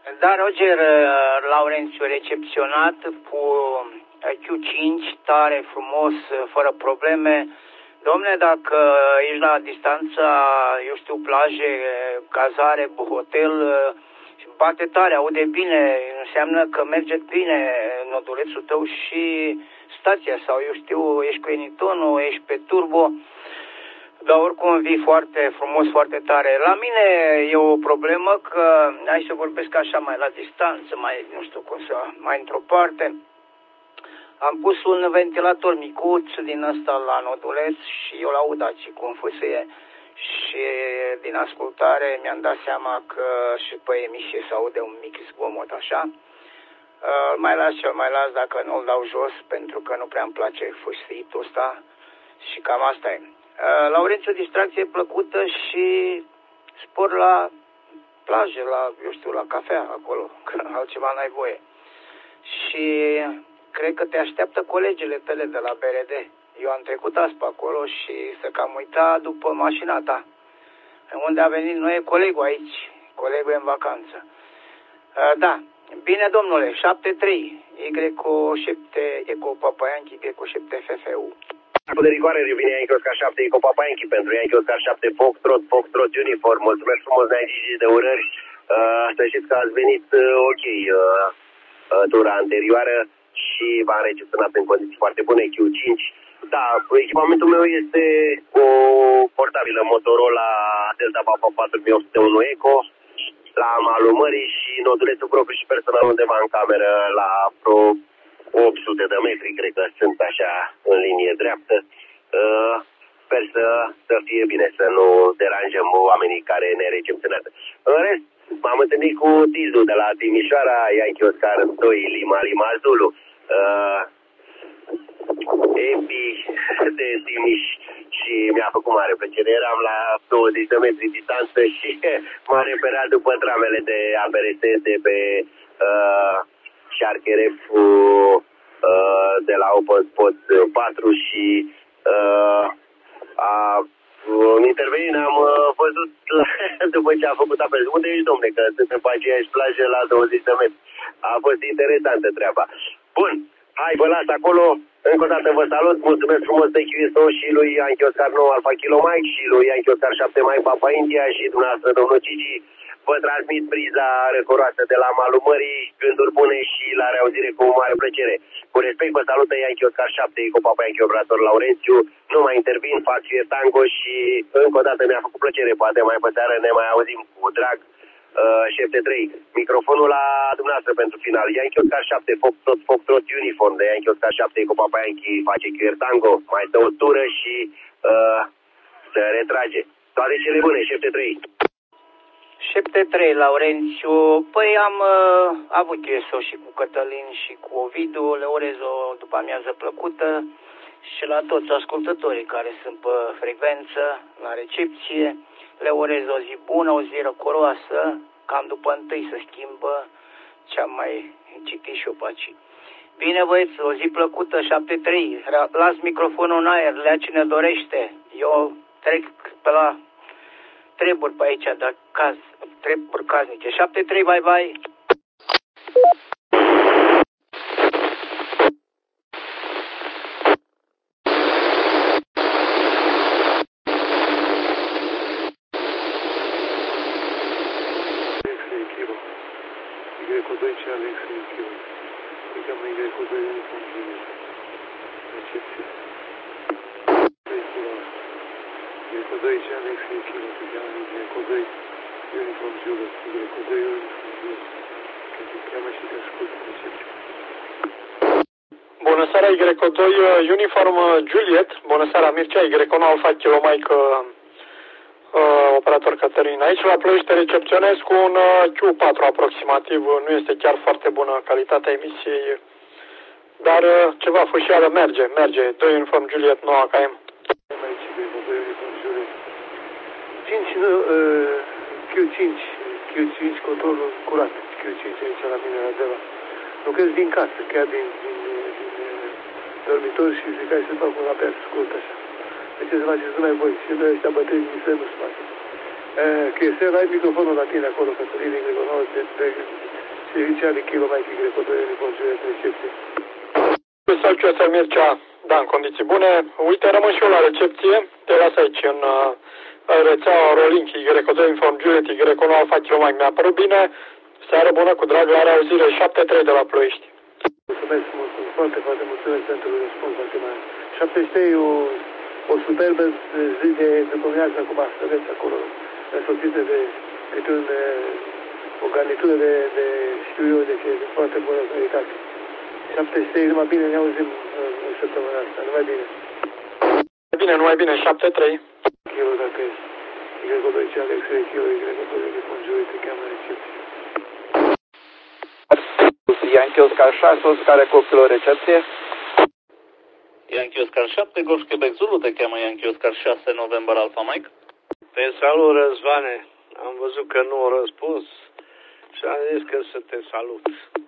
Da, Roger, Laurențiu, recepționat cu Q5, tare, frumos, fără probleme. Dom'le, dacă ești la distanța, eu știu, plaje, cazare, hotel, bate tare, aude bine, înseamnă că merge bine nodulețul tău și stația, sau eu știu, ești cu Enitonul, ești pe turbo, dar oricum vii foarte frumos, foarte tare. La mine e o problemă că, hai să vorbesc așa mai la distanță, mai, nu știu cum să, mai într-o parte. Am pus un ventilator micuț din ăsta la noduleț și eu l-aud aici cum fâsâie. Și din ascultare mi-am dat seama că și pe emisie se aude un mic zgomot așa. Mai las dacă nu-l dau jos, pentru că nu prea îmi place fâsâitul ăsta și cam asta e. Laurențiu, distracție plăcută și spor la plajă, la, eu știu, la cafea acolo, că altceva n-ai voie. Și cred că te așteaptă colegele tale de la BRD. Eu am trecut azi pe acolo și să cam uita după mașina ta. Unde a venit, nu e colegul aici, colegul e în vacanță. Da, bine domnule, 7-3, Y cu 7, E cu Papayanchi, Y cu 7 FFU. De rigoare revine Yankee Oscar 7, E cu Papayanchi pentru Yankee Oscar 7, Foxtrot Uniform. Mulțumesc frumos, n-ai zis de urări. Să știți că ați venit ok tura anterioară și v-am recepționat în condiții foarte bune, Q5. Da, echipamentul meu este o portabilă Motorola Delta Papa 4801 Eco la malul mării și nodulețul propriu și personal undeva în cameră la vreo 800 de metri, cred că sunt așa în linie dreaptă. Sper să fie bine, să nu deranjăm oamenii care ne recepționează. În rest, m-am întâlnit cu Tizu de la Timișoara, Yankee Oscar 2, Lima Zulu. Epi de Timiș și mi-a făcut mare plăcere. Eram la 20 de metri distanță și m-a reperat după tramele de APRS de pe Sharkeref de la Open Spot 4 și în intervenit am văzut după ce a făcut apel. Unde ești, domne, că suntem pe aceeași plajă la 20 de metri. A fost interesantă treaba. Bun, hai, vă las acolo. Încă o dată vă salut, mulțumesc frumos de QSO și lui Yankee Oscar 9 Alpha Kilo Mike și lui Yankee Oscar 7 Mike Papa India și dumneavoastră, domnul Cici. Vă transmit priza răcoroasă de la malul mării, gânduri bune și la reauzire cu mare plăcere. Cu respect vă salută Yankee Oscar 7 cu Papa Yankee operator Laurențiu. Nu mai intervin, fac fie tango și încă o dată mi-a făcut plăcere. Poate mai pe seară ne mai auzim cu drag. 7-3. Microfonul la dumneavoastră pentru final. Yankee Oscar 7, Foxtrot Uniform de Yankee Oscar 7 cu Papa Yankee face QR Tango. Mai dă o tură și se retrage. Toate cele bune, 7-3. 7-3, Laurențiu. Păi am avut QSO și cu Cătălin și cu Ovidiu. Le urez o după amiază plăcută și la toți ascultătorii care sunt pe frecvență, la recepție. Le urez o zi bună, o zi răcoroasă, cam după întâi se schimbă ce am mai citit și eu pe aici. Bine, băieți, o zi plăcută, 7-3. Las microfonul în aer, lea cine dorește. Eu trec pe la treburi pe aici, dar treburi casnice. 7-3, bye-bye. Bună seara, Y2 Uniform Juliet. Bună seara, Mircea, Y1 Alpha Kilo Mike, operator Cătălin. Aici la Ploiești te recepționez cu un Q4 aproximativ. Nu este chiar foarte bună calitatea emisiei, dar ceva fâșială merge. 2 Uniform Juliet 9 AKM. Q5 controlul curat. Q5 aici la mine la Deva. Lucrez din casă, chiar din dormitor și zic hai să fac un apel scurt așa. De ce să faceți numai voi? Și noi ăștia bătrâni din să nu se face. Cristian, ai microfonul la tine acolo, Cătălin Y9, se zicea de kilo mai Y2 în conjuret recepție. Salciu Mircea, da, în condiții bune. Uite, rămân și eu la recepție. Te las aici în rețeaua Rolink Y2 Inform Juliet Y9 Alfa Kilo Mike. Mi-a părut bine. Seară bună, cu drag, la reauzire 7-3 de la Ploiești. Mulțumesc mult, foarte, foarte mulțumesc pentru răspuns acela. 73 o superbă zi de după viață acum, să vezi acolo, însoțită de o garnitură de știu eu, deci e foarte bună calitate. 73, numai bine ne auzim în săptămâna asta, numai bine. Bine, numai bine, 7-3. Kilo dacă e Y2 Alex, Kilo Y2 de conjurit, te cheamă recepție. Yankee Oscar 6, Oscar copilor recepție. Yankee Oscar 7, Golf Quebec Zulu, te cheamă Yankee Oscar 6, November Alpha Mike. Te salut, Răzvane. Am văzut că nu a răspuns și am zis că să te salut.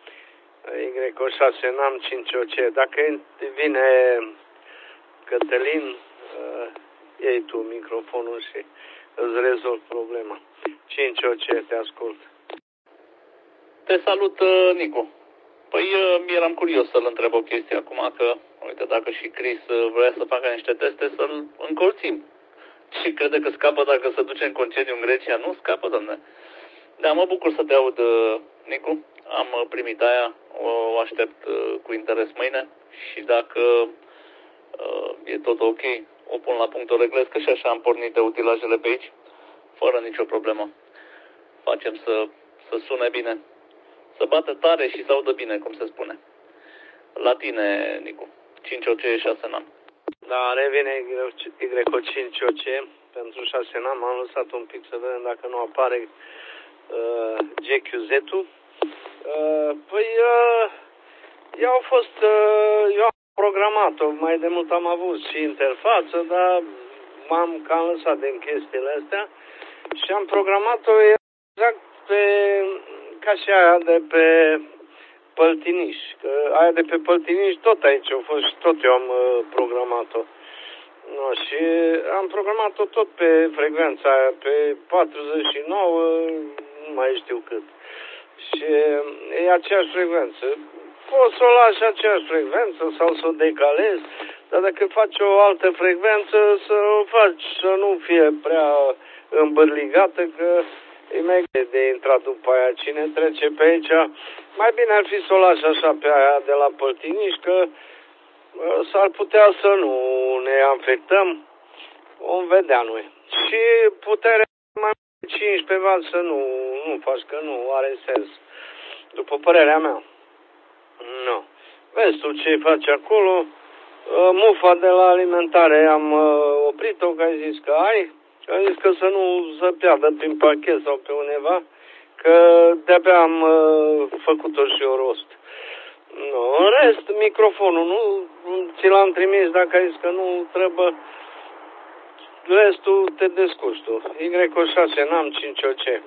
Y6, n-am 5OC. Dacă vine Cătălin, iei tu microfonul și îți rezolv problema. 5OC, te ascult. Te salut, Nicu. Păi, eram curios să-l întreb o chestie acum, că, uite, dacă și Chris vrea să facă niște teste, să-l încolțim. Și crede că scapă dacă se duce în concediu în Grecia? Nu scapă, doamne. Da, mă bucur să te aud, Nicu. Am primit aia, o aștept cu interes mâine și dacă e tot ok, o pun la punct, o reglez, că și așa am pornit de utilajele pe aici, fără nicio problemă. Facem să sune bine, să bată tare și să audă bine, cum se spune. La tine, Nicu, 5OC, 6 n-am. Da, revine Y5OC pentru 6 n-am. Am lăsat un pic să vedem dacă nu apare GQZ-ul. Eu am programat-o, mai de mult am avut și interfață, dar m-am cam lăsat din chestiile astea și am programat-o exact ca și aia de pe Păltiniș. Că aia de pe Păltiniș tot aici a fost și tot eu am programat-o. No, și am programat-o tot pe frecvența aia, pe 49, nu mai știu cât. Și e aceeași frecvență. Poți să o lași aceeași frecvență sau să o decalezi, dar dacă faci o altă frecvență, să o faci să nu fie prea îmbărligată, că e mai greu de intrat după aia. Cine trece pe aici, mai bine ar fi să o lași așa pe aia de la Păltiniș, că s-ar putea să nu ne afectăm, vom vedea noi. Și puterea mai 15W să nu faci, că nu are sens, după părerea mea. Nu. Vezi tu ce faci acolo, mufa de la alimentare am oprit-o, că ai zis că ai, am zis că să nu se piardă prin pachet sau pe undeva, că de-abia am făcut-o și eu rost. No, în rest, microfonul, nu ți l-am trimis dacă ai zis că nu trebuie. Restul te descurci tu. Y6, n-am 5OC.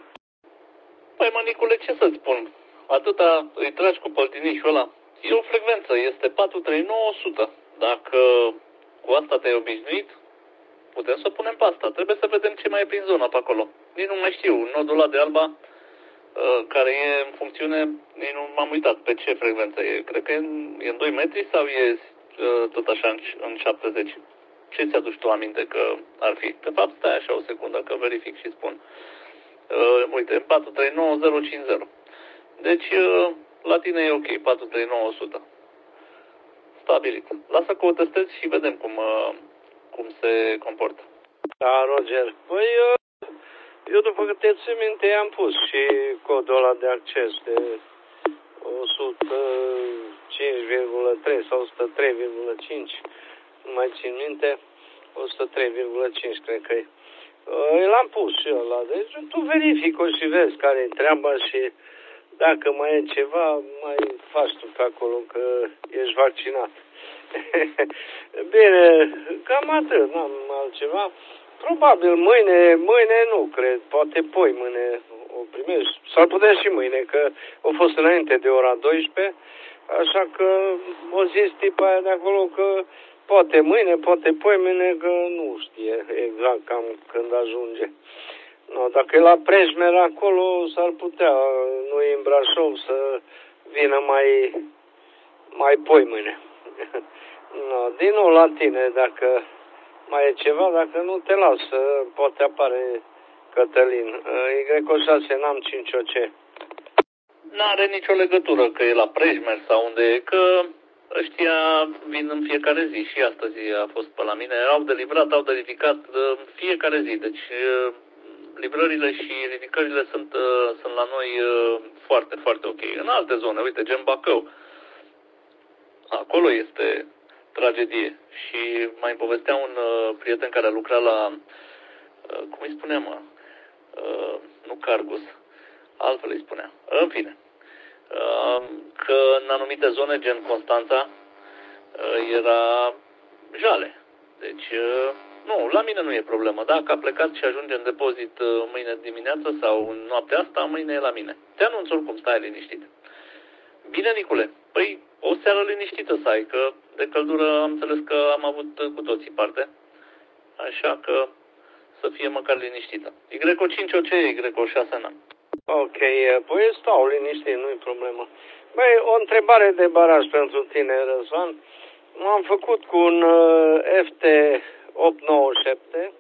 Păi, mă, Nicule, ce să-ți spun? Atâta îi tragi cu Păltinișul ăla. E o frecvență, este 43900. Dacă cu asta te-ai obișnuit, putem să punem pe asta. Trebuie să vedem ce mai e prin zona pe acolo. Nici nu mai știu. Nodul ăla de Alba, care e în funcțiune, nici nu m-am uitat pe ce frecvență e. Cred că e în 2 metri sau e tot așa în 70? Ce ți-aduci tu aminte că ar fi? De fapt, stai așa o secundă, că verific și spun. Uite, 439050. Deci, la tine e ok, 439100. Stabilit. Lasă că o testez și vedem cum se comportă. Da, Roger. Păi, eu după câte țin minte am pus și codul ăla de acces de 105,3 sau 103,5. Nu mai țin minte. 103,5 cred că e. L-am pus și ăla. Deci tu verifică și vezi care e treaba și dacă mai e ceva, mai faci tu pe acolo că ești vaccinat. Bine, cam atât, n-am altceva. Probabil mâine nu cred, poate poi mâine o primești. S-ar putea și mâine, că a fost înainte de ora 12, așa că o zis tipa aia de acolo că poate mâine, poate poi mâine, că nu știe exact cam când ajunge. No, dacă e la Prejmer acolo, s-ar putea, nu e în Brașov, să vină mai poimâine. No, din nou la tine, dacă mai e ceva, dacă nu te las, poate apare Cătălin. Y6 n-am 5 OC. N-are nicio legătură că e la Prejmer sau unde e, că ăștia vin în fiecare zi și astăzi a fost pe la mine. Au de livrat, au de ridicat în fiecare zi. Deci livrările și ridicările sunt la noi foarte, foarte ok. În alte zone, uite, gen Bacău. Acolo este tragedie. Și mai povestea un prieten care a lucrat la, cum îi spuneam, nu Cargus, altfel îi spunea. În fine, că în anumite zone, gen Constanța, era jale. Deci, nu, la mine nu e problemă. Dacă a plecat și ajunge în depozit mâine dimineață sau în noaptea asta, mâine e la mine. Te anunț oricum, stai liniștit. Bine, Nicule, păi o seară liniștită să ai, că de căldură am înțeles că am avut cu toții parte. Așa că să fie măcar liniștită. Y5 OC, Y6 n-am. Ok, păi stau liniștit, nu-i problemă. Băi, o întrebare de baraj pentru tine, Răzvan. M-am făcut cu un FT897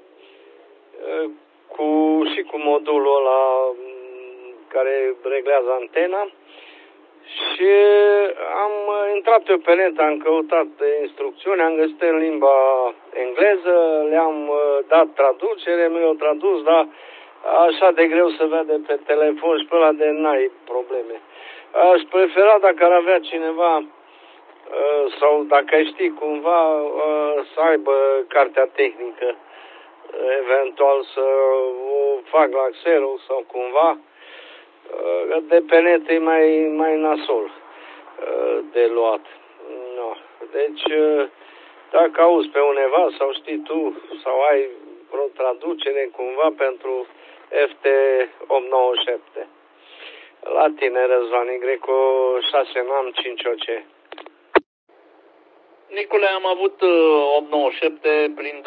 și cu modulul ăla care reglează antena și am intrat pe net, am căutat instrucțiuni, am găsit în limba engleză, le-am dat traducere, mi le-au tradus, dar așa de greu se vede pe telefon și pe ăla de n-ai probleme. Aș prefera dacă ar avea cineva sau dacă ai ști cumva să aibă cartea tehnică, eventual să o fac la Xerox sau cumva, de pe net e mai nasol de luat. No. Deci, dacă auzi pe undeva sau știi tu sau ai vreo traducere cumva pentru FT897. La tine, Răzvan, Y6 n-am 5 OC. Nicule, am avut 897 prin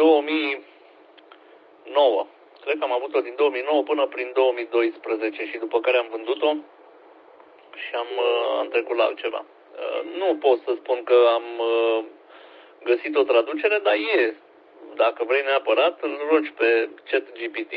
2009. Cred că am avut-o din 2009 până prin 2012 și după care am vândut-o și am trecut la altceva. Nu pot să spun că am găsit o traducere, dar e. Dacă vrei neapărat, îl rogi pe ChatGPT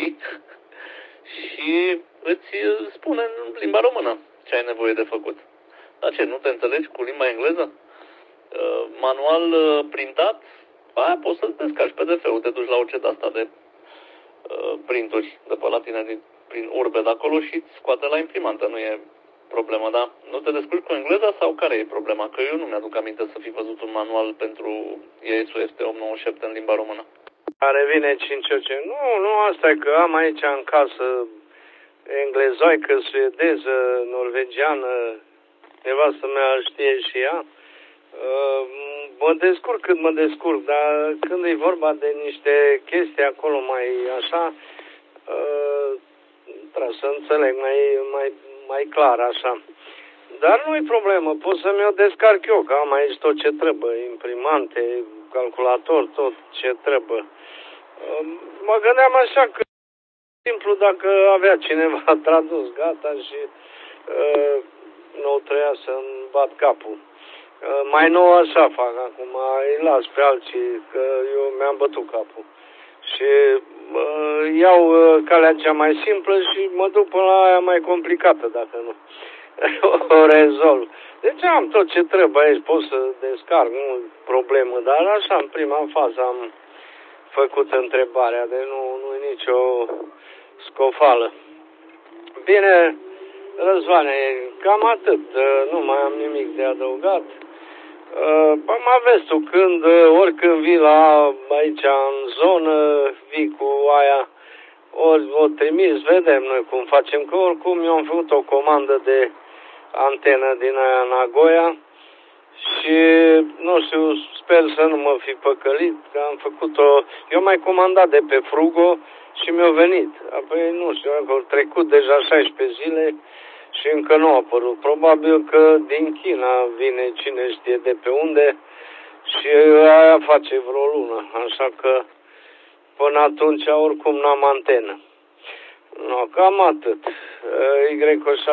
și îți spune în limba română ce ai nevoie de făcut. Dar ce, nu te înțelegi cu limba engleză? Manual printat, aia poți să-ți descarci PDF-ul, te duci la orice de-asta de printuri de pe la tine prin urbe de acolo și îți scoate la imprimantă, nu e problema, dar nu te descurci cu engleza sau care e problema? Că eu nu mi-aduc aminte să fi văzut un manual pentru ISU FT897 în limba română. Care vine 5 OC. Nu, asta e că am aici în casă englezoică, suedeză, norvegiană, nevastă mea știe și ea. Mă descurc cât mă descurc, dar când e vorba de niște chestii acolo mai așa, trebuie să înțeleg mai clar așa. Dar nu-i problemă, pot să mi-o descarc eu, că am aici tot ce trebuie, imprimante, calculator, tot ce trebuie. Mă gândeam așa că simplu dacă avea cineva tradus, gata și nu trebuia să-mi bat capul. Mai nou așa fac acum, îi las pe alții, că eu mi-am bătut capul. Și iau calea cea mai simplă și mă duc până la aia mai complicată, dacă nu o rezolv. Deci am tot ce trebuie aici, pot să descarc, nu problemă, dar așa în prima fază am făcut întrebarea, deci nu e nicio scofală. Bine, Răzvane, cam atât, nu mai am nimic de adăugat. Mă aveți tu oricând vii aici în zonă, vii cu aia, ori o trimis, vedem noi cum facem, că oricum eu am făcut o comandă de antenă din aia Nagoya și, nu știu, sper să nu mă fi păcălit, că am făcut-o, eu mai comandat de pe Frugo și mi-a venit. Apoi, nu știu, au trecut deja 16 zile și încă nu a apărut. Probabil că din China vine cine știe de pe unde și aia face vreo lună. Așa că până atunci oricum n-am antenă. No, cam atât. Y